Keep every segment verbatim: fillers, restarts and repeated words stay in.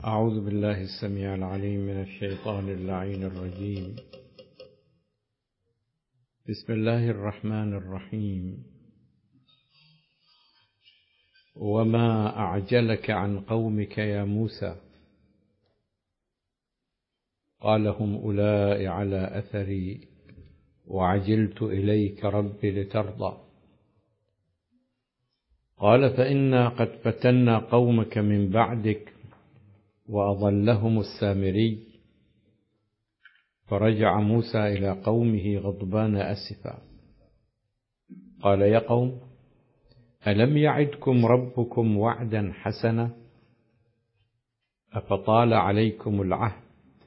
أعوذ بالله السميع العليم من الشيطان اللعين الرجيم. بسم الله الرحمن الرحيم. وما أعجلك عن قومك يا موسى؟ قال هم أولئك على أثري وعجلت إليك رب لترضى. قال فإنا قد فتنا قومك من بعدك وأضلهم السامري. فرجع موسى إلى قومه غضبان أسفا قال يا قوم ألم يعدكم ربكم وعدا حسنا أفطال عليكم العهد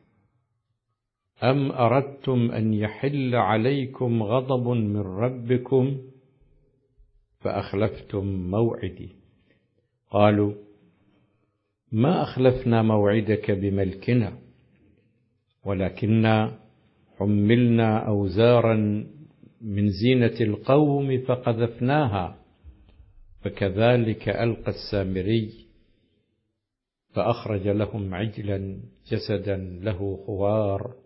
أم أردتم أن يحل عليكم غضب من ربكم فأخلفتم موعدي. قالوا ما أخلفنا موعدك بملكنا ولكننا حملنا أوزارا من زينة القوم فقذفناها فكذلك ألقى السامري فأخرج لهم عجلا جسدا له خوار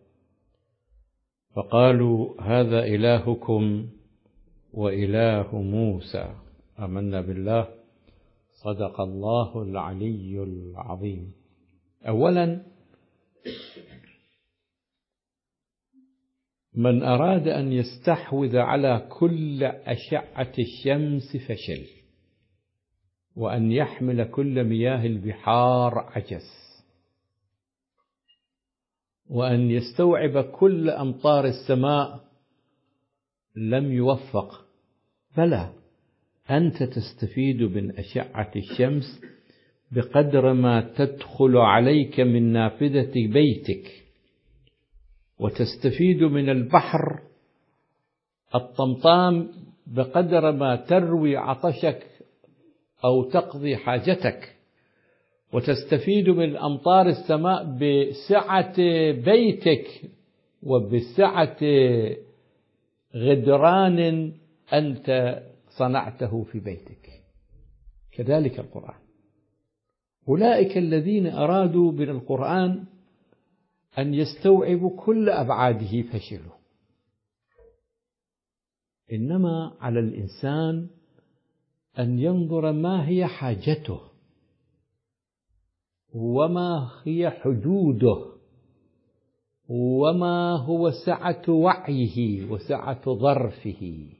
فقالوا هذا إلهكم وإله موسى. آمنا بالله. صدق الله العلي العظيم. أولا، من أراد أن يستحوذ على كل أشعة الشمس فشل، وأن يحمل كل مياه البحار عجز، وأن يستوعب كل أمطار السماء لم يوفق. بلى، أنت تستفيد من أشعة الشمس بقدر ما تدخل عليك من نافذة بيتك، وتستفيد من البحر الطمطام بقدر ما تروي عطشك أو تقضي حاجتك، وتستفيد من أمطار السماء بسعة بيتك وبسعة غدران أنت صنعته في بيتك. كذلك القرآن. أولئك الذين أرادوا من القرآن أن يستوعبوا كل أبعاده فشلوا. إنما على الإنسان أن ينظر ما هي حاجته وما هي حدوده وما هو سعة وعيه وسعة ظرفه.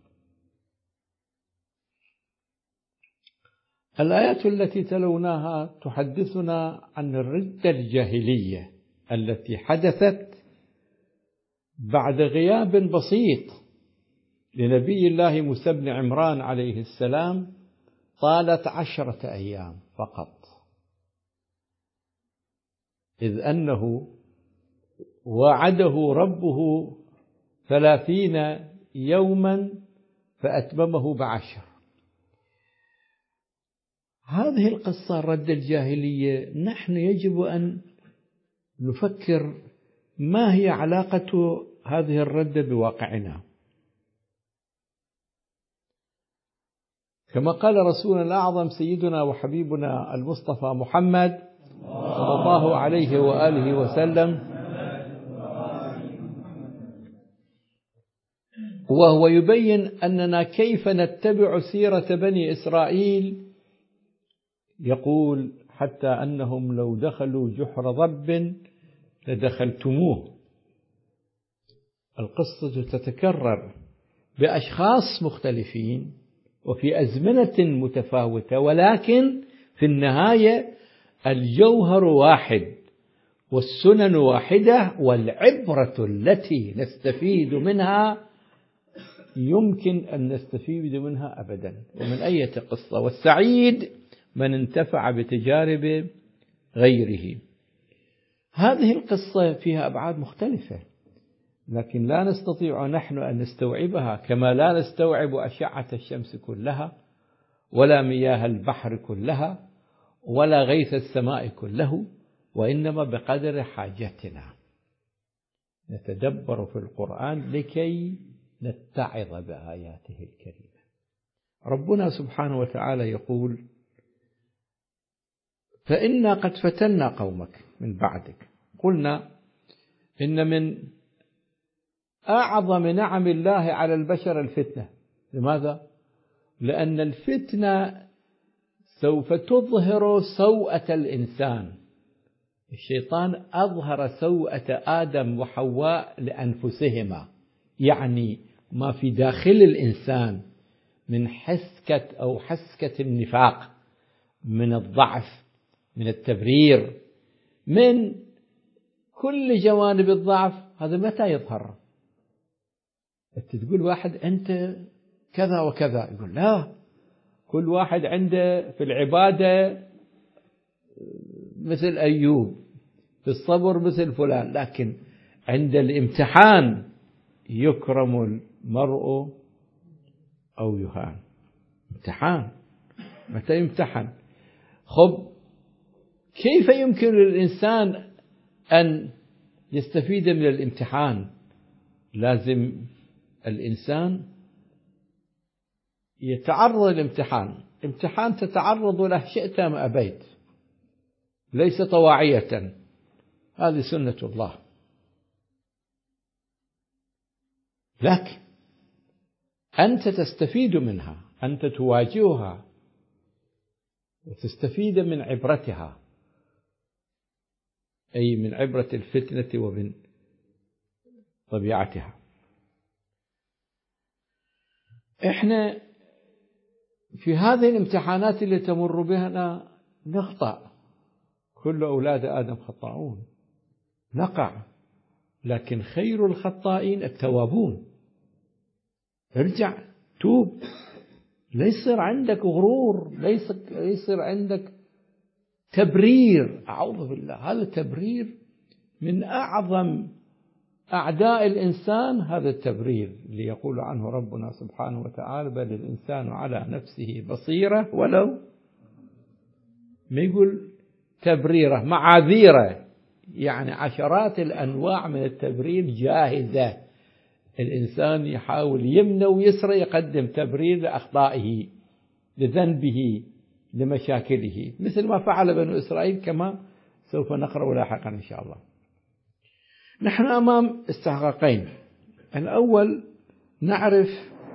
الآيات التي تلوناها تحدثنا عن الردة الجاهلية التي حدثت بعد غياب بسيط لنبي الله موسى بن عمران عليه السلام، طالت عشرة أيام فقط، إذ أنه وعده ربه ثلاثين يوما فأتممه بعشر. هذه القصة الردة الجاهلية نحن يجب أن نفكر ما هي علاقة هذه الردة بواقعنا. كما قال رسولنا الأعظم سيدنا وحبيبنا المصطفى محمد صلى الله عليه وآله وسلم، وهو يبين أننا كيف نتبع سيرة بني إسرائيل، يقول حتى أنهم لو دخلوا جحر ضب لدخلتموه. القصة تتكرر بأشخاص مختلفين وفي أزمنة متفاوتة، ولكن في النهاية الجوهر واحد والسنن واحدة، والعبرة التي نستفيد منها يمكن أن نستفيد منها أبدا ومن أي قصة. والسعيد من انتفع بتجارب غيره. هذه القصة فيها أبعاد مختلفة، لكن لا نستطيع نحن أن نستوعبها كما لا نستوعب أشعة الشمس كلها ولا مياه البحر كلها ولا غيث السماء كله، وإنما بقدر حاجتنا نتدبر في القرآن لكي نتعظ بآياته الكريمة. ربنا سبحانه وتعالى يقول فإنا قد فتنا قومك من بعدك. قلنا إن من أعظم نعم الله على البشر الفتنة. لماذا؟ لأن الفتنة سوف تظهر سوءة الإنسان. الشيطان أظهر سوءة آدم وحواء لأنفسهما، يعني ما في داخل الإنسان من حسكة أو حسكة النفاق، من الضعف، من التبرير، من كل جوانب الضعف، هذا متى يظهر؟ أنت تقول واحد أنت كذا وكذا، يقول لا، كل واحد عنده في العبادة مثل أيوب، في الصبر مثل فلان، لكن عند الامتحان يكرم المرء أو يهان. امتحان، متى يمتحن؟ خب كيف يمكن للإنسان أن يستفيد من الامتحان؟ لازم الإنسان يتعرض للامتحان. امتحان تتعرض له شئت أم أبيت، ليس طواعية، هذه سنة الله. لكن أنت تستفيد منها، أنت تواجهها وتستفيد من عبرتها، أي من عبرة الفتنة ومن طبيعتها. إحنا في هذه الامتحانات اللي تمر بنا نخطأ، كل أولاد آدم خطاؤون، نقع، لكن خير الخطائين التوابون. ارجع توب، لا يصير عندك غرور، لا يصير عندك تبرير. أعوذ بالله، هذا التبرير من أعظم أعداء الإنسان. هذا التبرير اللي يقول عنه ربنا سبحانه وتعالى بل الإنسان على نفسه بصيرة ولو، ما يقول تبريره، معاذيره، يعني عشرات الأنواع من التبرير جاهزة. الإنسان يحاول يمنى ويسرى، يقدم تبرير لأخطائه، لذنبه، لمشاكله، مثل ما فعل بنو إسرائيل، كما سوف نقرأ لاحقا إن شاء الله. نحن أمام استحقاقين. الأول نعرف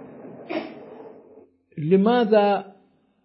لماذا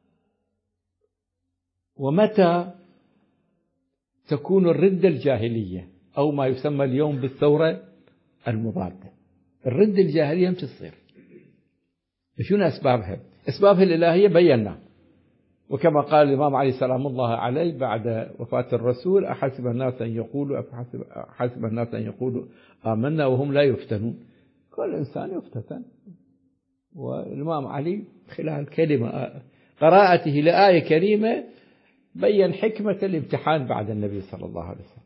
ومتى تكون الردة الجاهلية أو ما يسمى اليوم بالثورة المضادة. الردة الجاهلية متى تصير؟ شنو أسبابها؟ أسبابها الإلهية بينا، وكما قال الإمام علي سلام الله عليه بعد وفاة الرسول أحسب الناس أن يقولوا أحسب الناس أن يقولوا آمنا وهم لا يفتنون. كل إنسان يفتتن، والإمام علي خلال كلمة قراءته لآية كريمة بين حكمة الامتحان بعد النبي صلى الله عليه وسلم.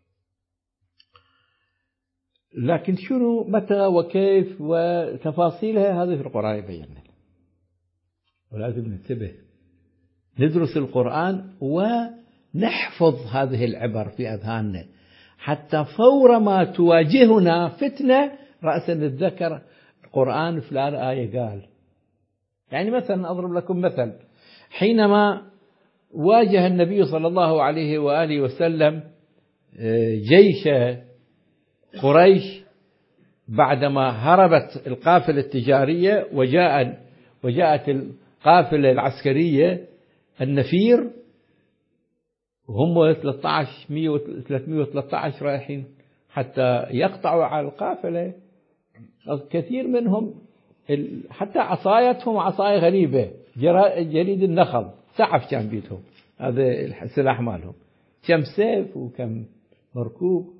لكن شنو متى وكيف وتفاصيلها هذه في القرآن يبيننا، ولازم ننتبه ندرس القرآن ونحفظ هذه العبر في أذهاننا، حتى فور ما تواجهنا فتنة رأسا نتذكر القرآن فلان آية قال. يعني مثلا أضرب لكم مثل، حينما واجه النبي صلى الله عليه وآله وسلم جيش قريش بعدما هربت القافلة التجارية وجاء وجاءت القافلة العسكرية النفير، وهم ثلاثة عشر ثلاثمئة وثلاثة عشر رايحين حتى يقطعوا على القافلة. كثير منهم حتى عصايتهم عصاية غريبة، جريد النخل، سعف كان بيتهم، هذا السلاح مالهم، كم سيف وكم مركوب.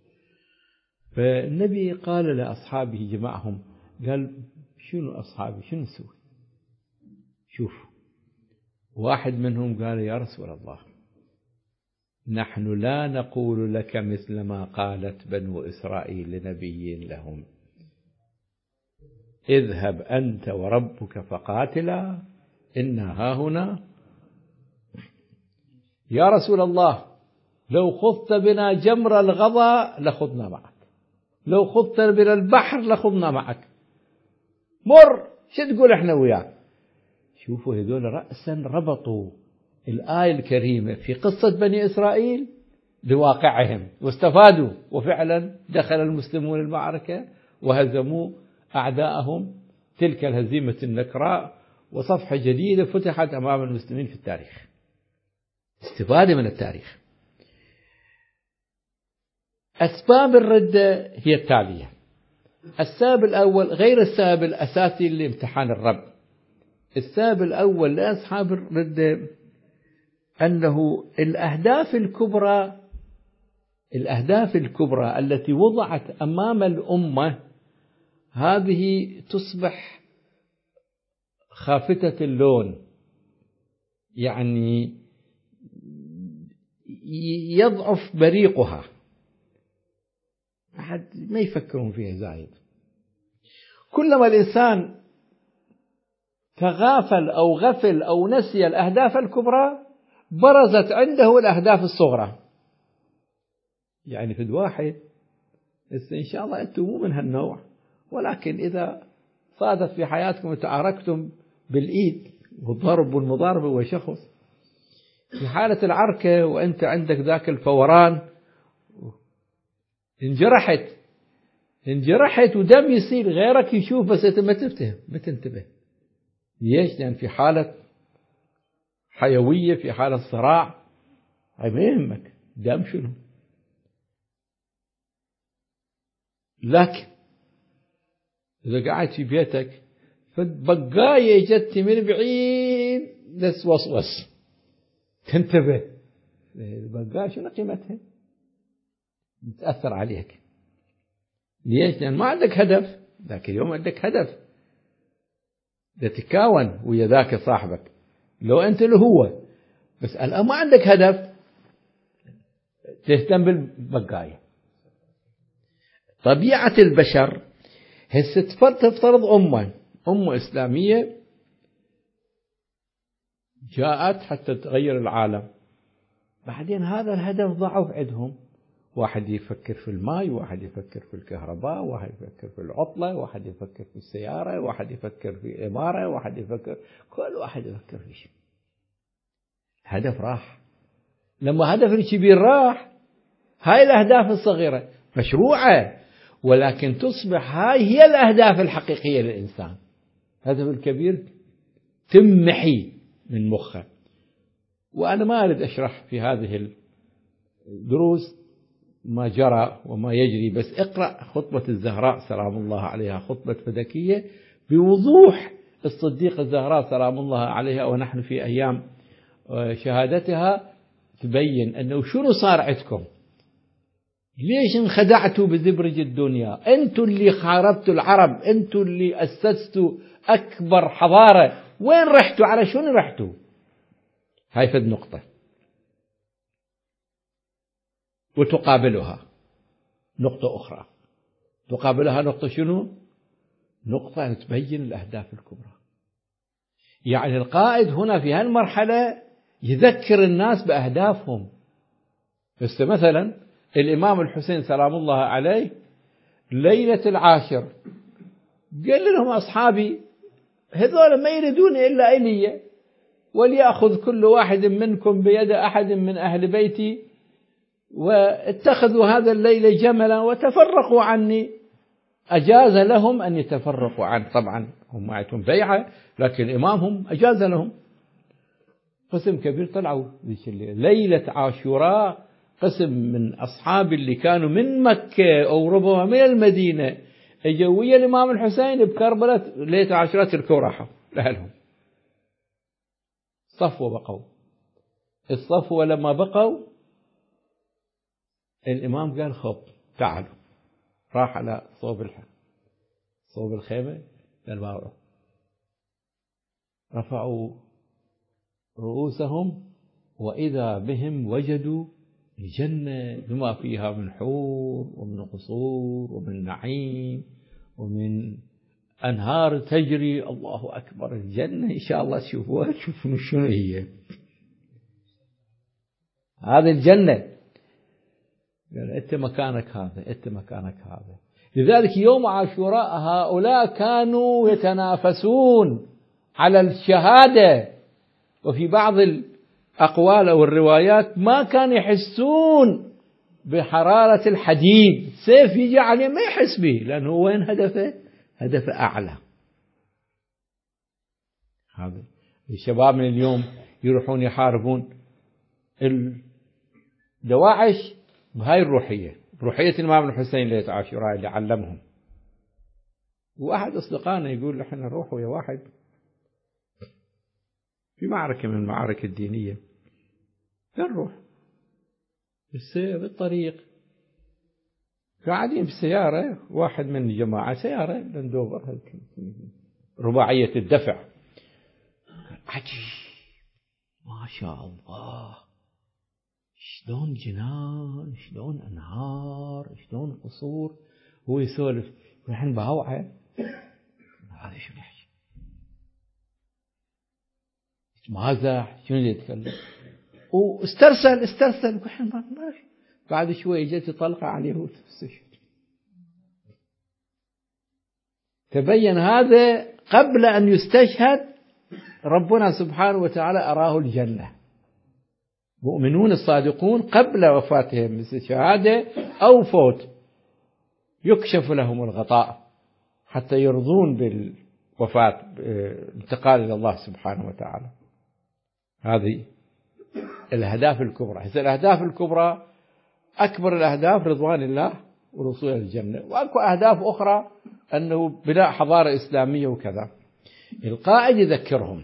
فالنبي قال لأصحابه جمعهم، قال شنو أصحابي شنو نسوي؟ شوفوا، واحد منهم قال يا رسول الله نحن لا نقول لك مثل ما قالت بنو إسرائيل لنبي لهم، اذهب أنت وربك فقاتلا إنا هاهنا. يا رسول الله لو خضت بنا جمر الغضا لخضنا معك، لو خضت بنا البحر لخضنا معك، مر شو تقول احنا وياك. شوفوا هذول رأسا ربطوا الآية الكريمة في قصة بني إسرائيل بواقعهم واستفادوا، وفعلا دخل المسلمون المعركة وهزموا أعداءهم تلك الهزيمة النكراء، وصفحة جديدة فتحت أمام المسلمين في التاريخ. استفادة من التاريخ. أسباب الردة هي التالية: السبب الأول غير السبب الأساسي لامتحان الرب. السبب الأول لأصحاب الردة أنه الأهداف الكبرى الأهداف الكبرى التي وضعت أمام الأمة هذه تصبح خافتة اللون، يعني يضعف بريقها، أحد ما يفكرون فيها زايد. كلما الإنسان تغافل أو غفل أو نسي الأهداف الكبرى برزت عنده الأهداف الصغرى. يعني في الواحد إن شاء الله أنتم مو من هالنوع، ولكن إذا صادف في حياتكم وتعاركتم بالإيد والضرب والمضاربة وشخص في حالة العركة وأنت عندك ذاك الفوران، انجرحت انجرحت ودم يصير، غيرك يشوف بس أنت ما تفتهم ما تنتبه. ليش؟ لأن في حالة حيوية، في حالة صراع، هاي ما يهمك دم شنو. لكن إذا قاعد في بيتك فبقاية جت من بعيد بس وصوص تنتبه، البقاية شنو قيمتها؟ تأثر عليك. ليش؟ لأن ما عندك هدف. ذاك اليوم عندك هدف تتكاون ويا ذاك صاحبك، لو أنت اللي هو، بس الآن ما عندك هدف تهتم بالبقاية. طبيعة البشر هسه تفترض أمة أمة إسلامية جاءت حتى تغير العالم، بعدين هذا الهدف ضعف عندهم. واحد يفكر في الماء، واحد يفكر في الكهرباء، واحد يفكر في العطلة، واحد يفكر في السيارة، واحد يفكر في إمارة، واحد يفكر، كل واحد يفكر في شيء. هدف راح. لما هدف الكبير راح، هاي الأهداف الصغيرة مشروعة، ولكن تصبح هاي هي الأهداف الحقيقية للإنسان. الهدف الكبير تمحي من مخه. وأنا ما أريد أشرح في هذه الدروس ما جرى وما يجري، بس اقرأ خطبة الزهراء سلام الله عليها، خطبة فدكية بوضوح. الصديقة الزهراء سلام الله عليها ونحن في أيام شهادتها تبين أنه شنو صار عندكم، ليش انخدعتوا بزبرج الدنيا، أنتوا اللي خاربتوا العرب، أنتوا اللي أسستوا أكبر حضارة، وين رحتوا؟ على شنو رحتوا؟ هاي فد نقطة. وتقابلها نقطة أخرى، تقابلها نقطة شنو؟ نقطة تبين الأهداف الكبرى. يعني القائد هنا في هالمرحلة يذكر الناس بأهدافهم. بس مثلا الإمام الحسين سلام الله عليه ليلة العاشر قال لهم أصحابي هذول ما يريدون إلا إلي، وليأخذ كل واحد منكم بيد أحد من أهل بيتي واتخذوا هذا الليل جملا وتفرقوا عني. أجاز لهم أن يتفرقوا عنه، طبعا هم معهم بيعة، لكن إمامهم أجاز لهم. قسم كبير طلعوا ليلة عاشوراء، قسم من أصحاب اللي كانوا من مكة أو ربما من المدينة اجوا ويا الإمام الحسين بكربلاء ليلة عاشوراء، تركوا راحوا لأهلهم. صفوا بقوا. الصفوة لما بقوا الإمام قال خب تعالوا، راح على صوب الحق صوب الخيمة للماء، رفعوا رؤوسهم وإذا بهم وجدوا الجنة بما فيها من حور ومن قصور ومن نعيم ومن أنهار تجري. الله أكبر، الجنة إن شاء الله تشوفوها، تشوفون شنو هي هذه الجنة. قال أنت مكانك هذا، أنت مكانك هذا. لذلك يوم عاشوراء هؤلاء كانوا يتنافسون على الشهادة، وفي بعض الأقوال أو الروايات ما كانوا يحسون بحرارة الحديد، سيف يجي عليه ما يحس به، لأنه وين هدفه؟ هدفه أعلى. هذا الشباب من اليوم يروحون يحاربون الدواعش بهاي الروحية، روحية الإمام الحسين ليلة عاشوراء اللي علمهم. واحد أصدقائنا يقول احنا نروح ويا واحد في معركة من المعارك الدينية، نروح بالطريق قاعدين بالسيارة، واحد من الجماعة سيارة لندوفر رباعية الدفع، عجيب ما شاء الله، شلون جنان، شلون أنهار، شلون قصور. هو يسولف الحين بهوعة، هذا شو يحكي مازح، شنو اللي يتكلم، واسترسل استرسل الحين ماشي. بعد شوي جت طلقة عليه وتستشهد. تبين هذا قبل أن يستشهد ربنا سبحانه وتعالى أراه الجنة. مؤمنون الصادقون قبل وفاتهم مثل شهادة أو فوت يكشف لهم الغطاء حتى يرضون بالوفاة، انتقال إلى الله سبحانه وتعالى. هذه الأهداف الكبرى. هذه الأهداف الكبرى أكبر الأهداف رضوان الله والوصول إلى الجنة، وأكو أهداف أخرى أنه بناء حضارة إسلامية وكذا. القائد يذكرهم.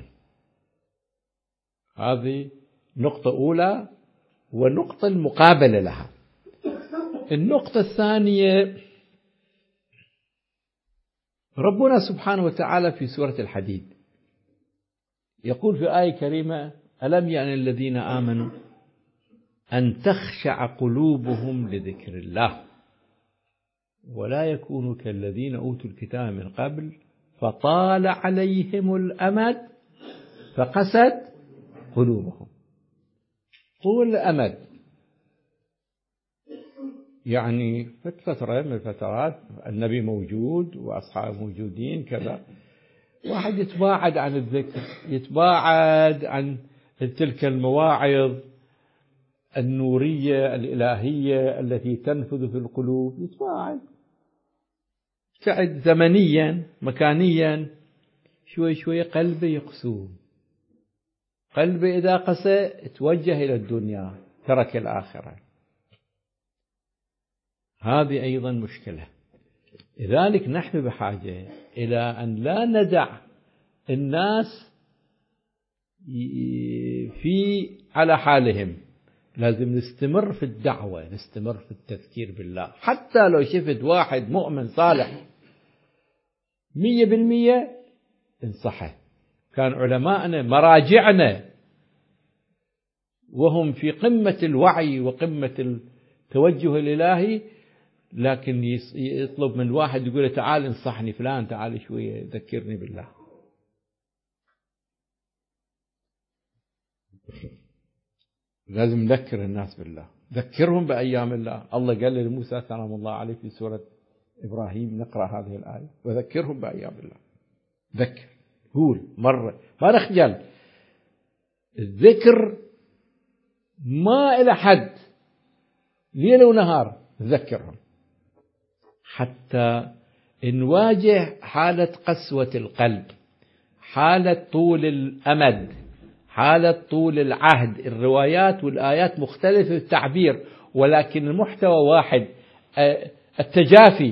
هذه نقطة أولى، والنقطة المقابلة لها. النقطة الثانية، ربنا سبحانه وتعالى في سورة الحديد يقول في آية كريمة: ألم يأن الذين آمنوا أن تخشع قلوبهم لذكر الله ولا يكونوا كالذين أوتوا الكتاب من قبل فطال عليهم الأمد فقست قلوبهم. طول الأمد يعني فترة من الفترات النبي موجود وأصحابه موجودين كذا، واحد يتباعد عن الذكر، يتباعد عن تلك المواعظ النورية الإلهية التي تنفذ في القلوب، يتباعد تعد زمنيا مكانيا، شوي شوي قلبه يقسو. قلبه إذا قسى توجه إلى الدنيا، ترك الآخرة. هذه أيضا مشكلة. لذلك نحن بحاجة إلى أن لا ندع الناس في على حالهم، لازم نستمر في الدعوة، نستمر في التذكير بالله. حتى لو شفت واحد مؤمن صالح مية بالمية انصحه. كان علماءنا مراجعنا وهم في قمة الوعي وقمة التوجه الإلهي، لكن يطلب من واحد يقول له تعال انصحني فلان، تعال شوية ذكرني بالله. لازم نذكر الناس بالله، ذكرهم بأيام الله. الله قال لموسى سلام الله عليه في سورة إبراهيم، نقرأ هذه الآية: وذكرهم بأيام الله. ذكر، قول مرة، ما نخجل. الذكر ما إلى حد، ليل ونهار نذكرهم حتى نواجه حالة قسوة القلب، حالة طول الأمد، حالة طول العهد. الروايات والآيات مختلفة في التعبير، ولكن المحتوى واحد: التجافي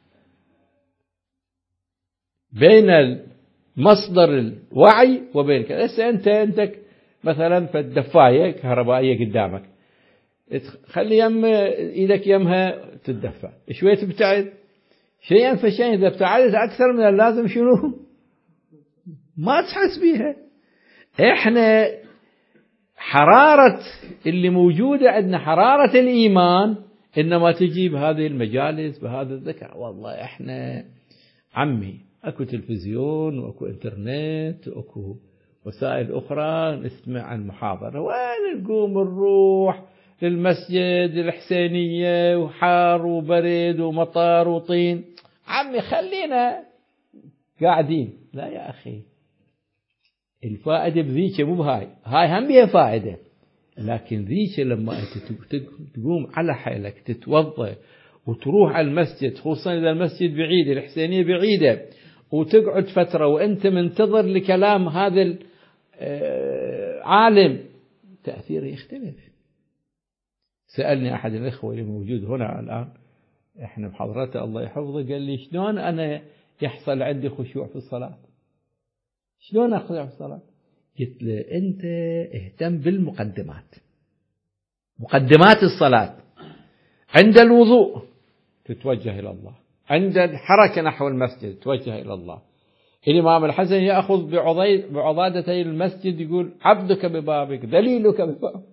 بين مصدر الوعي وبين كذا. هسه أنت أنتك مثلا في الدفاية كهربائية قدامك، خلي يم إيدك يمها تدفع، شوية تبتعد شيئا فشيئا. إذا ابتعدت أكثر من اللازم شنو؟ ما تحس بيها. إحنا حرارة اللي موجودة عندنا، حرارة الإيمان، إنما تجي بهذه المجالس بهذا الذكر. والله إحنا عمي أكو تلفزيون وأكو إنترنت وأكو وسائل أخرى نسمع عن محاضرة، وين نقوم نروح للمسجد الحسينية وحار وبرد ومطار وطين. عمي خلينا قاعدين. لا يا أخي، الفائدة بذيك مو بهاي، هاي هم بيها فائدة، لكن ذيك لما أنت تقوم على حيلك تتوضأ وتروح على المسجد، خصوصا إذا المسجد بعيد، الحسينية بعيدة، وتقعد فترة وأنت منتظر لكلام هذا العالم، تأثيره يختلف. سألني أحد الإخوة اللي موجود هنا الآن، إحنا بحضرته الله يحفظه، قال لي شلون أنا يحصل عندي خشوع في الصلاة؟ شلون أخشع في الصلاة؟ قلت له أنت اهتم بالمقدمات، مقدمات الصلاة. عند الوضوء تتوجه إلى الله، عند الحركة نحو المسجد تتوجه إلى الله. الإمام الحسن يأخذ بعضادتي المسجد يقول عبدك ببابك دليلك ببابك.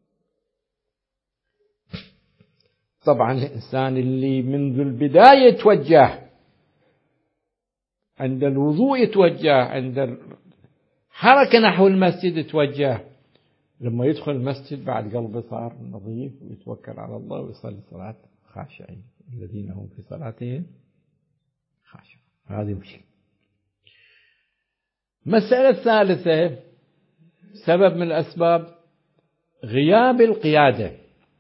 طبعا الإنسان اللي منذ البداية يتوجه، عند الوضوء يتوجه، عند الحركة نحو المسجد يتوجه، لما يدخل المسجد بعد قلبه صار نظيف ويتوكل على الله ويصلي صلاة خاشعين الذين هم في صلاتهم خاشعون. هذه مشكلة. مسألة الثالثة، سبب من الأسباب غياب القيادة،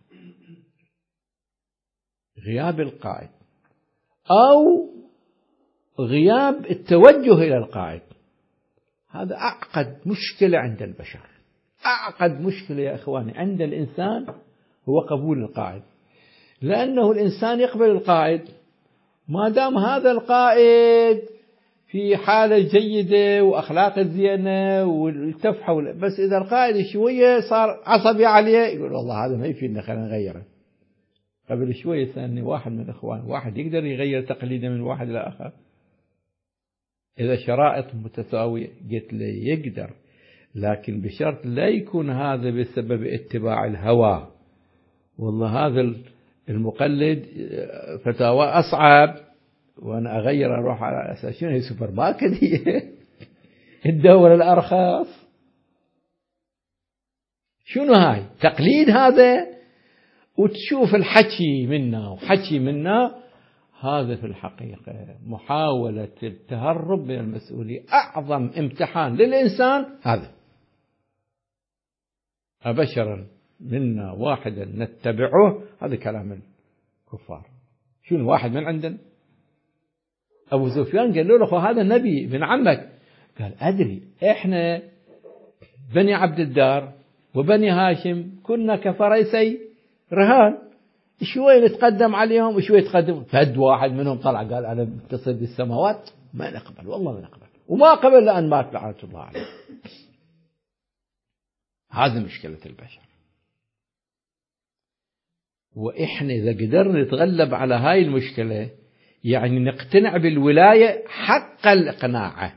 غياب القائد أو غياب التوجه إلى القائد. هذا أعقد مشكلة عند البشر، أعقد مشكلة يا إخواني عند الإنسان هو قبول القائد. لأنه الإنسان يقبل القائد ما دام هذا القائد في حالة جيدة وأخلاق زينة والتف حوله، بس إذا القائد شوية صار عصبي عليه يقول والله هذا ما يفيدنا خلينا نغيره. قبل شوية سألني واحد من الإخوان، واحد يقدر يغير تقليده من واحد إلى آخر إذا شرائط متساوية؟ قلت له يقدر، لكن بشرط لا يكون هذا بسبب اتباع الهوى. والله هذا المقلد فتاوى أصعب وأنا أغير أروح على أساس شنو هي سوبر ماركت الدولة الأرخص. شنو هاي تقليد هذا؟ وتشوف الحكي منا وحكي منا، هذا في الحقيقة محاولة التهرب من المسؤولية. أعظم امتحان للإنسان هذا، أبشرا منا واحدا نتبعه، هذا كلام الكفار. شنو واحد من عندنا؟ أبو سفيان قال له هذا نبي ابن عمك، قال أدري إحنا بني عبد الدار وبني هاشم كنا كفريسي رهان، شوي نتقدم عليهم وشوي يتقدم. فد واحد منهم طلع قال أنا متصل بالسماوات ما نقبل، والله ما نقبل، وما قبل لأن مات لعنة الله عليه. هذه مشكلة البشر. وإحنا إذا قدرنا نتغلب على هاي المشكلة يعني نقتنع بالولاية حق الإقناع.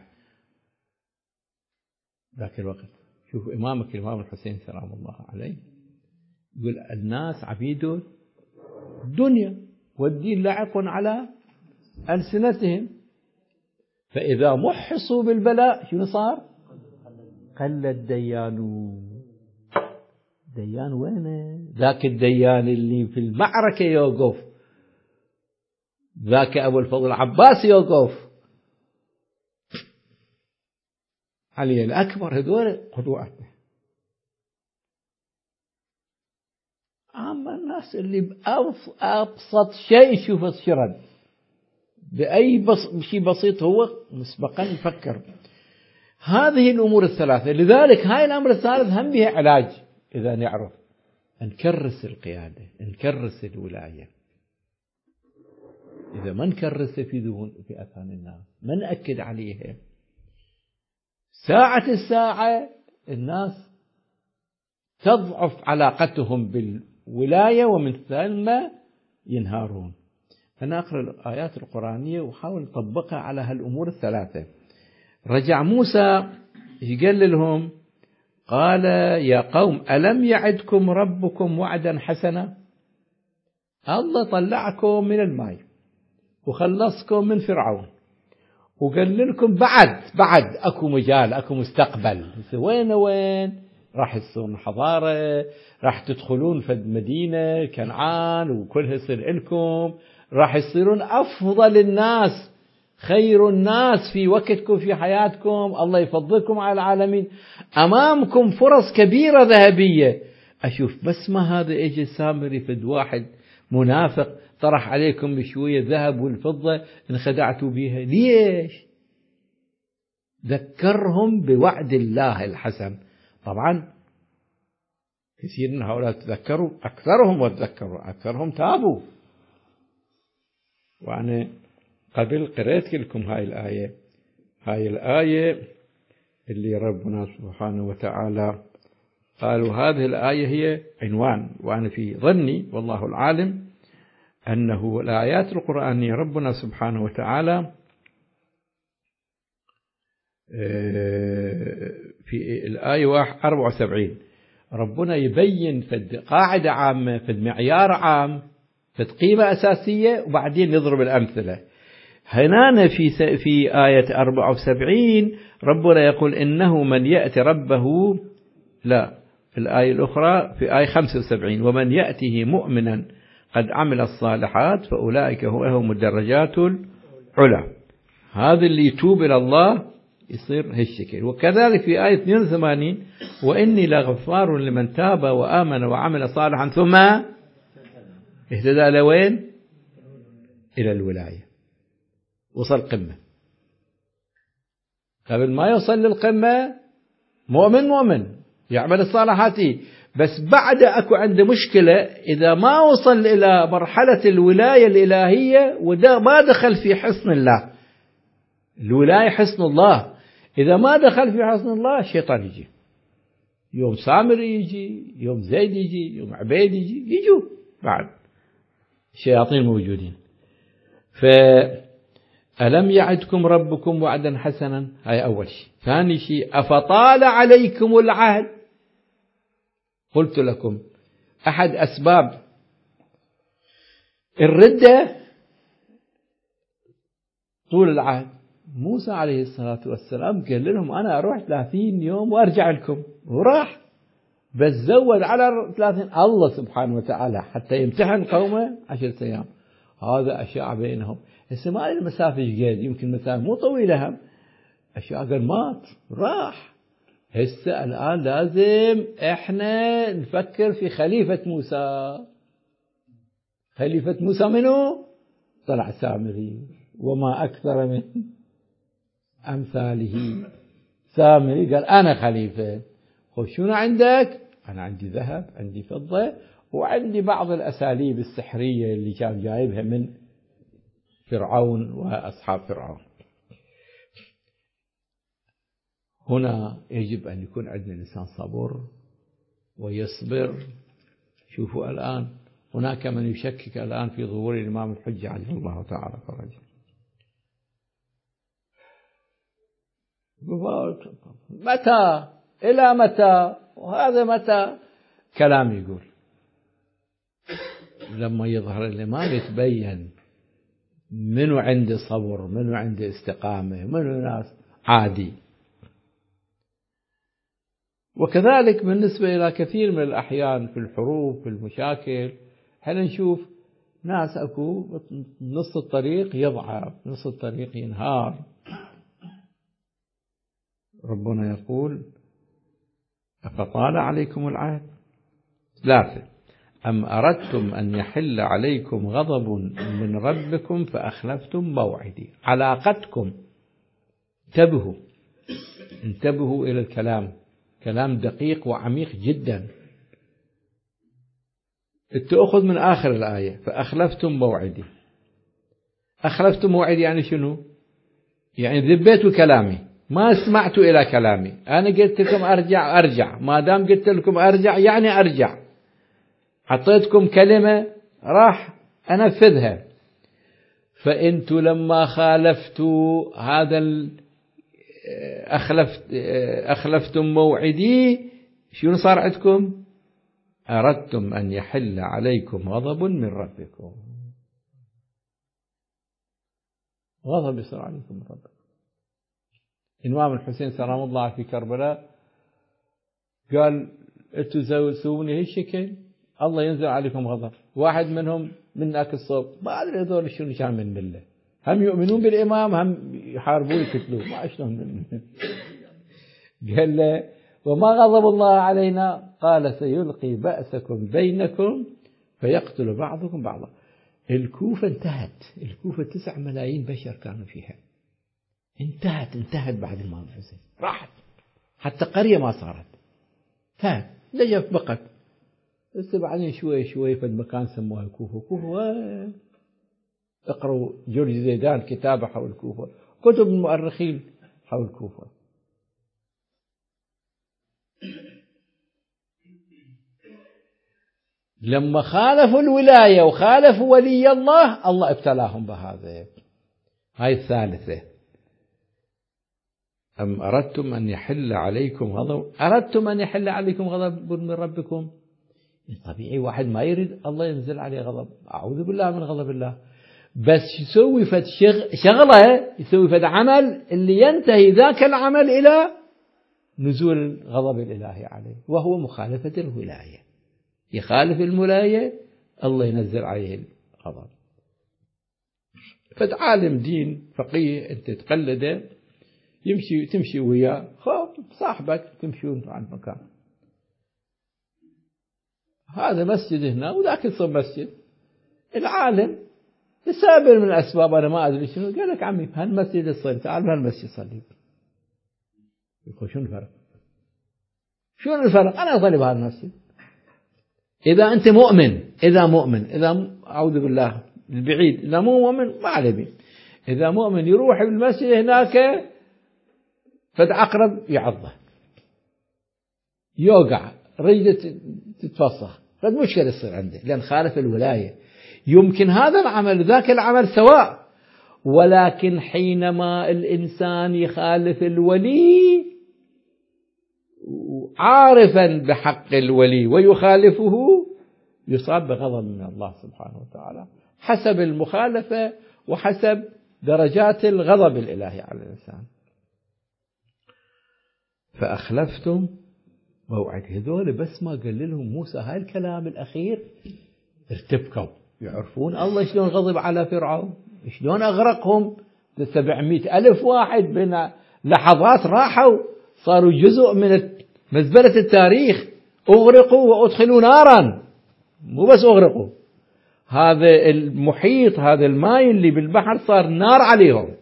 ذاك الوقت شوف إمامك الإمام الحسين سلام الله عليه يقول الناس عبيد الدنيا والدين لعق على ألسنتهم، فإذا محصوا بالبلاء شنو صار؟ قل الديان. ديان وينه؟ ذاك الديان اللي في المعركة يوقف، ذاك أبو الفضل عباس يوقف، علي الأكبر، هذول قدواتنا. أما الناس اللي بأبسط شيء يشوف الشرد بأي بس شيء بسيط هو مسبقا يفكر. هذه الأمور الثلاثة. لذلك هاي الأمر الثالث هم بها علاج إذا نعرف نكرس القيادة، نكرس الولاية. إذا ما نكرس في ذهن في أذهان الناس، ما نأكد عليها، ساعة الساعة الناس تضعف علاقتهم بالولاية ومن ثم ينهارون. أنا أقرأ الآيات القرآنية وحاول أطبقها على هالأمور الثلاثة. رجع موسى يقول لهم قال يا قوم ألم يعدكم ربكم وعدا حسنا؟ الله طلعكم من الماء وخلصكم من فرعون وقال لكم بعد بعد أكو مجال، أكو مستقبل. وين وين راح تصيرون حضارة، راح تدخلون في مدينة كنعان وكلها يصير لكم، راح يصيرون أفضل الناس، خير الناس في وقتكم في حياتكم، الله يفضلكم على العالمين. أمامكم فرص كبيرة ذهبية، أشوف بس ما هذا إجي سامري فد واحد منافق طرح عليكم شوية ذهب والفضة انخدعتوا بيها. ليش؟ ذكرهم بوعد الله الحسن. طبعا كثير من هؤلاء تذكروا، أكثرهم وتذكروا، أكثرهم تابوا. وأنا قبل قرأت لكم هاي الآية، هاي الآية اللي ربنا سبحانه وتعالى قالوا هذه الآية هي عنوان، وأنا في ظني والله العالم أنه الآيات القرآنية ربنا سبحانه وتعالى في الآية أربعة وسبعين ربنا يبين فد قاعدة عامة، فد معيار عام، فد قيمة أساسية، وبعدين يضرب الأمثلة. هنا في في آية أربعة وسبعين ربنا يقول إنه من يأتي ربه، لا في الآية الأخرى في آية خمسة وسبعين ومن يأته مؤمنا قد عمل الصالحات فأولئك هم الدرجات العلى. هذا اللي يتوب إلى الله يصير هالشكل. وكذلك في آية اثنين وثمانين وإني لغفار لمن تاب وآمن وعمل صالحا ثم اهتدى لوين؟ إلى الولاية. وصل قمة. قبل ما يوصل للقمة مؤمن مؤمن يعمل الصالحات، بس بعد أكو عنده مشكلة إذا ما وصل إلى مرحلة الولاية الإلهية وده ما دخل في حصن الله. الولاية حصن الله، إذا ما دخل في حصن الله الشيطان يجي. يوم سامر يجي، يوم زيد يجي، يوم عبيد يجي، يجوا بعد الشياطين موجودين. فألم يعدكم ربكم وعدا حسنا، هاي أول شيء. ثاني شيء أفطال عليكم العهد. قلت لكم أحد أسباب الردة طول العهد. موسى عليه الصلاة والسلام قال لهم أنا أروح ثلاثين يوم وأرجع لكم، وراح بس زود على ثلاثين الله سبحانه وتعالى حتى يمتحن قومه عشرة أيام. هذا أشاع بينهم. هسه ما المسافة قد يمكن مسافة مو طويلة، هم أشاع قال مات راح. هسه الآن لازم إحنا نفكر في خليفة موسى. خليفة موسى منه طلع سامري وما أكثر من أمثاله. سامري قال أنا خليفة. شنو عندك؟ أنا عندي ذهب، عندي فضة، وعندي بعض الأساليب السحرية اللي كان جايبها من فرعون وأصحاب فرعون. هنا يجب أن يكون عندنا الإنسان صبر ويصبر. شوفوا الآن هناك من يشكك الآن في ظهور الإمام الحجة عجل الله تعالى فرجه. متى إلى متى؟ وهذا متى كلام يقول. لما يظهر الإمام يتبين منو عنده صبر، منو عنده استقامة، منو ناس عادي. وكذلك بالنسبة إلى كثير من الأحيان في الحروب في المشاكل احنا نشوف ناس أكو نص الطريق يضعف، نص الطريق ينهار. ربنا يقول أفطال عليكم العهد. ثلاثة أم أردتم أن يحل عليكم غضب من ربكم فأخلفتم موعدي. علاقتكم، انتبهوا انتبهوا إلى الكلام، كلام دقيق وعميق جدا. تأخذ من آخر الآية فأخلفتم موعدي. أخلفتم موعدي يعني شنو؟ يعني ذبيتوا كلامي، ما سمعتوا إلى كلامي. أنا قلت لكم أرجع أرجع، ما دام قلت لكم أرجع يعني أرجع. حطيتكم كلمة راح أنفذها. فأنتوا لما خالفتوا هذا أخلفت أخلفتم موعدي، شنو صار عندكم؟ أردتم أن يحل عليكم غضب من ربكم. غضب يصير عليكم من ربكم. الإمام الحسين سلام الله في كربلاء قال أنتوا تسووني هالشكل الله ينزل عليكم غضب. واحد منهم من ذاك الصوب ما أدري هذول شنو كان من الله، هم يؤمنون بالإمام هم يحاربوه يقتلوه، ما شلون. قال له وما غضب الله علينا؟ قال سيلقي بأسكم بينكم فيقتل بعضكم بعضا. الكوفة انتهت، الكوفة تسع ملايين بشر كانوا فيها، انتهت انتهت بعد الإمام الحسين، راحت حتى قرية ما صارت، انتهت نجف بقت. بس بعدين شوي شوي في المكان سموها الكوفة. كوفة اقرأوا جورج زيدان كتابه حول الكوفة، كتب المؤرخين حول الكوفة. لما خالفوا الولاية وخالفوا ولي الله، الله ابتلاهم بهذا. هاي الثالثة. أم أردتم أن يحل عليكم غضب أردتم أن يحل عليكم غضب من ربكم. طبيعي واحد ما يريد الله ينزل عليه غضب، أعوذ بالله من غضب الله، بس يسوي فد شغلة، يسوي فد عمل اللي ينتهي ذاك العمل إلى نزول الغضب الإلهي عليه، وهو مخالفة الولاية. يخالف الولاية الله ينزل عليه الغضب. فد عالم دين فقيه أنت تقلده، يمشي تمشي وياه، خب صاحبك تمشون عن مكان، هذا مسجد هنا وذاك يصير مسجد. العالم لسبب من الأسباب أنا ما أدري شنو، قال لك عمي هالمسجد الصلي، تعال بهالمسجد صلي. يقول شنو الفرق؟ شنو الفرق؟ أنا أصلي بهالمسجد. إذا أنت مؤمن، إذا مؤمن، إذا أعوذ بالله البعيد، إذا مو مؤمن ما عليه. إذا مؤمن يروح بالمسجد هناك فتعقرب يعضه، يوقع رجله تتفصخ، فد مشكلة تصير عنده لأن خالف الولاية. يمكن هذا العمل ذاك العمل سواء، ولكن حينما الإنسان يخالف الولي عارفا بحق الولي ويخالفه يصاب بغضب من الله سبحانه وتعالى حسب المخالفة وحسب درجات الغضب الإلهي على الإنسان. فأخلفتم موعد. هذول بس ما قال لهم موسى هاي الكلام الأخير ارتبكوا، يعرفون الله شلون غضب على فرعون، شلون أغرقهم سبعمائة ألف واحد بين لحظات راحوا صاروا جزء من مزبلة التاريخ، أغرقوا وأدخلوا نارا، مو بس أغرقوا، هذا المحيط هذا الماء اللي بالبحر صار نار عليهم،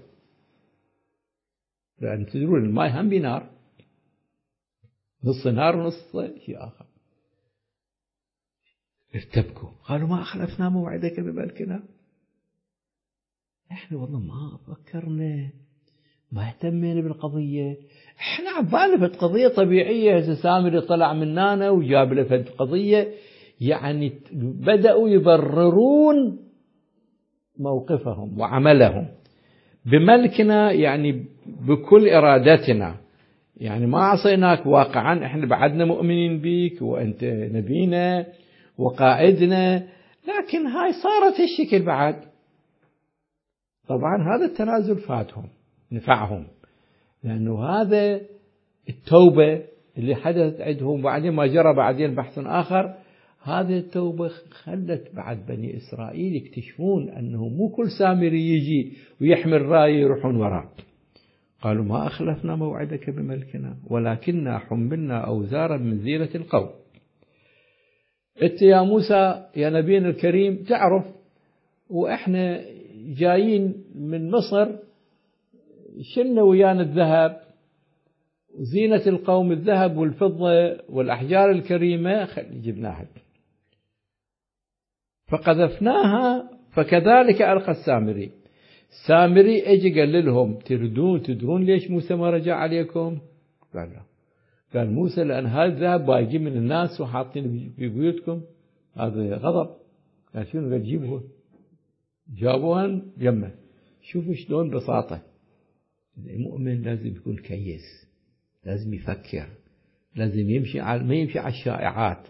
لأن تدرون الماء هم بنار، نص نار ونص شيء آخر. ارتبكوا قالوا ما أخلفنا موعدك بملكنا، احنا والله ما فكرنا ما اهتمينا بالقضية، احنا عبالنا في قضية طبيعية. سامري طلع مننا وجاب له في قضية، يعني بدأوا يبررون موقفهم وعملهم بملكنا، يعني بكل إرادتنا، يعني ما عصيناك واقعا، احنا بعدنا مؤمنين بيك وانت نبينا وقائدنا، لكن هاي صارت هالشكل بعد. طبعا هذا التنازل فاتهم نفعهم، لأنه هذا التوبة اللي حدثت عندهم بعدين ما جرى بعدين بحث آخر، هذه التوبة خلت بعد بني إسرائيل يكتشفون أنه مو كل سامري يجي ويحمل راية يروحون وراه. قالوا ما أخلفنا موعدك بملكنا ولكننا حملنا أوزارا من زينة القوم. أنت يا موسى يا نبينا الكريم تعرف وإحنا جايين من مصر شلنا ويانا الذهب وزينة القوم، الذهب والفضة والأحجار الكريمة جبناها فقذفناها فكذلك ألقى السامري. السامري اجي قال لهم تردون تدرون ليش موسى ما رجع عليكم؟ قال لا، قال موسى لأن هذا الذهب باقي من الناس وحاطين في بيوتكم، هذا غضب. قال شنو قال جيبوه، جابوهن يمه. شوفوا شلون بساطة. المؤمن لازم يكون كيس، لازم يفكر، لازم يمشي على ما يمشي على الشائعات.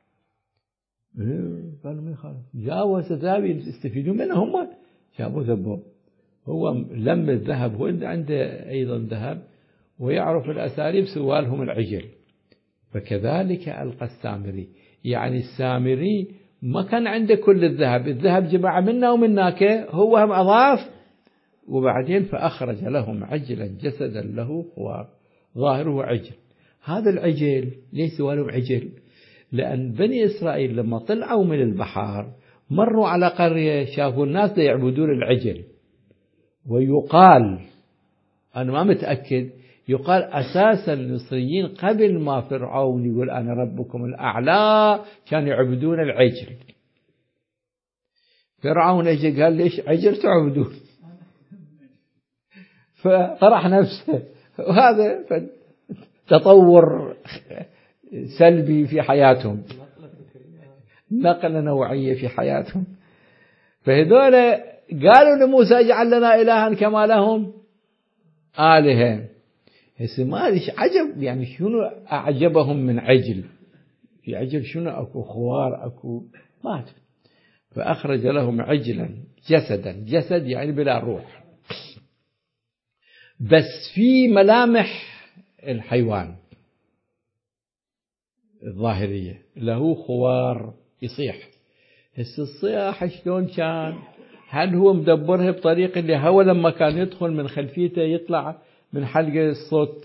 قالوا ما يخالف، جابوا ذهب يستفيدون منه، هم جابوا ذبهم. هو لم الذهب، هو عنده أيضا ذهب ويعرف الأساليب، سوالهم العجل. فكذلك ألقى السامري، يعني السامري ما كان عنده كل الذهب، الذهب جمع منا ومناك، هو هم أضاف وبعدين فأخرج لهم عجلا جسدا له خوار ظاهره عجل. هذا العجل ليس سوى له عجل، لأن بني إسرائيل لما طلعوا من البحر مروا على قرية شافوا الناس يعبدون العجل، ويقال أنا ما متأكد يقال أساسا المصريين قبل ما فرعون يقول أنا ربكم الأعلى كانوا يعبدون العجل. فرعون اجى قال ليش عجل تعبدون؟ فطرح نفسه، وهذا تطور سلبي في حياتهم، نقلة نوعية في حياتهم. فهذول قالوا لموسى اجعل لنا إلها كما لهم آلهة. هسه ما أدري عجب يعني شنو أعجبهم من عجل، في عجل شنو أكو خوار أكو ما أدري. فأخرج لهم عجلا جسدا، جسد يعني بلا روح بس في ملامح الحيوان الظاهرية، له خوار يصيح. هسه الصياح شلون كان؟ هل هو مدبرها بطريقة اللي هو لما كان يدخل من خلفيته يطلع من حلقة صوت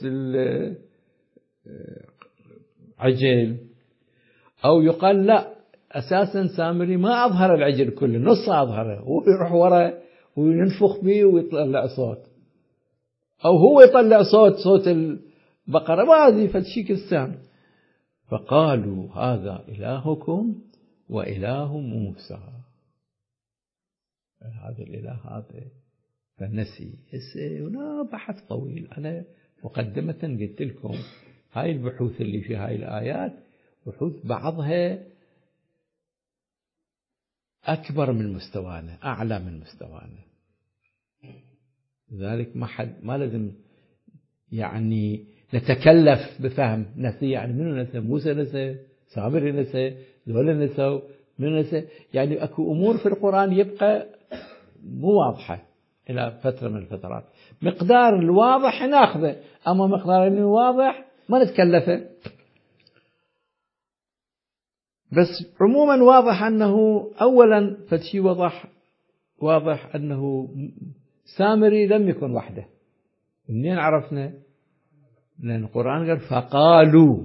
العجل، أو يقال لا أساسا سامري ما أظهر العجل كله، نص أظهره، هو يروح وراء وينفخ به ويطلع صوت، أو هو يطلع صوت صوت البقرة، ما أدري فشي كستان. فقالوا هذا إلهكم وإله موسى، هذا الإله هذا فنسي. هنا بحث طويل، أنا مقدمة قلت لكم هاي البحوث اللي في هاي الآيات بحوث بعضها أكبر من مستوانا، أعلى من مستوانا، لذلك ما حد ما لازم يعني نتكلف بفهم. نسي يعني منو نسى؟ موسى نسى، سامري نسى، ذولا نسوا، منو نسى؟ يعني أكو أمور في القرآن يبقى مو واضحة إلى فترة من الفترات، مقدار الواضح ناخذه، أما مقدار الواضح ما نتكلفه. بس عموما واضح أنه أولا فشي وضح واضح أنه سامري لم يكن وحده. منين عرفنا؟ لأن القرآن قال فقالوا،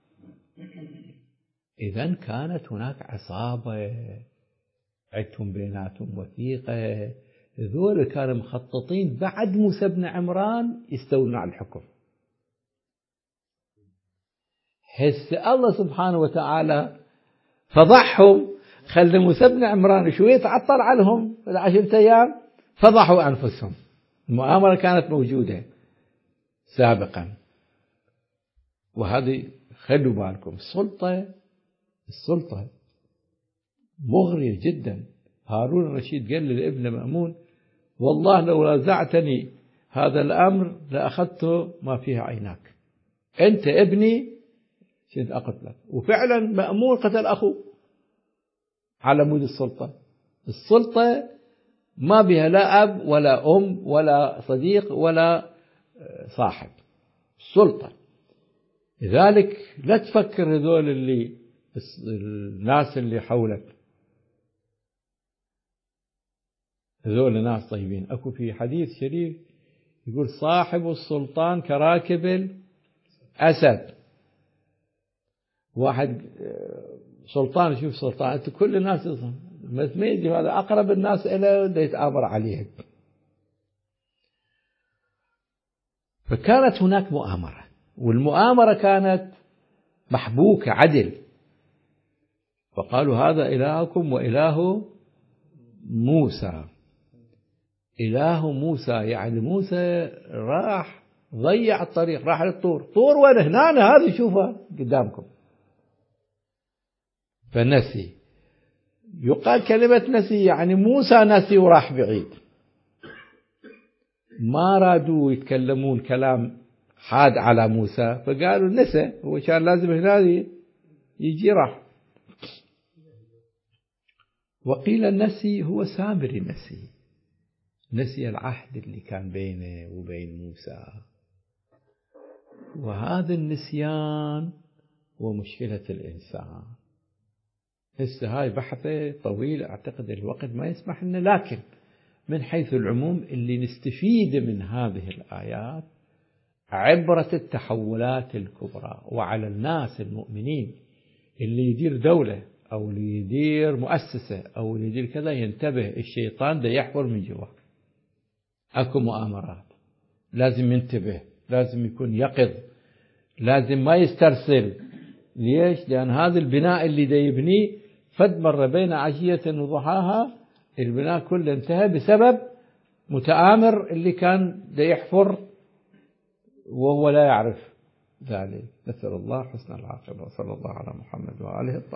إذن كانت هناك عصابة عدتهم بيناتهم وثيقة، ذول كانوا مخططين بعد موسى بن عمران يستولون على الحكم. هس الله سبحانه وتعالى فضحهم، خلى موسى بن عمران شوية تعطل عنهم العشرة أيام، فضحوا أنفسهم. المؤامرة كانت موجودة سابقا. وهذه خلوا بالكم، السلطة السلطة مغرية جدا. هارون الرشيد قال لابن مأمون والله لو نازعتني هذا الأمر لأخذته ما فيها عيناك، أنت ابني كنت أقتلك. وفعلا مأمون قتل أخوه على مود السلطة. السلطة ما بها لا أب ولا أم ولا صديق ولا صاحب، السلطة. لذلك لا تفكر هذول اللي الناس اللي حولك هذول ناس طيبين. أكو في حديث شريف يقول صاحب السلطان كراكب الأسد. واحد سلطان يشوف سلطان، أنت كل الناس بس ما يجي هذا أقرب الناس إليه وده يتآمر عليه. فكانت هناك مؤامرة، والمؤامرة كانت محبوكة عدل. فقالوا هذا إلهكم وإله موسى. إله موسى يعني موسى راح ضيع الطريق، راح للطور. طور وين؟ هنا هذه شوفها قدامكم. فنسي، يقال كلمة نسي يعني موسى نسي وراح بعيد، ما رادوا يتكلمون كلام حاد على موسى، فقالوا نسى، هو كان لازم هنا يجي راح. وقيل النسي هو سامري نسي، نسي العهد اللي كان بينه وبين موسى. وهذا النسيان هو مشكلة الإنسان. هسه هاي بحثة طويل، أعتقد الوقت ما يسمح لنا، لكن من حيث العموم اللي نستفيد من هذه الآيات عبرة التحولات الكبرى. وعلى الناس المؤمنين اللي يدير دولة أو اللي يدير مؤسسة أو اللي يدير كذا ينتبه، الشيطان ده يحفر من جوا، أكو مؤامرات، لازم ينتبه، لازم يكون يقظ، لازم ما يسترسل. ليش؟ لأن هذا البناء اللي دا يبنيه فد مرة بين عشية وضحاها البناء كله انتهى بسبب متآمر اللي كان دا يحفر وهو لا يعرف ذلك. نسأل الله حسن العاقبة، وصلى الله على محمد وآله الطاهرين.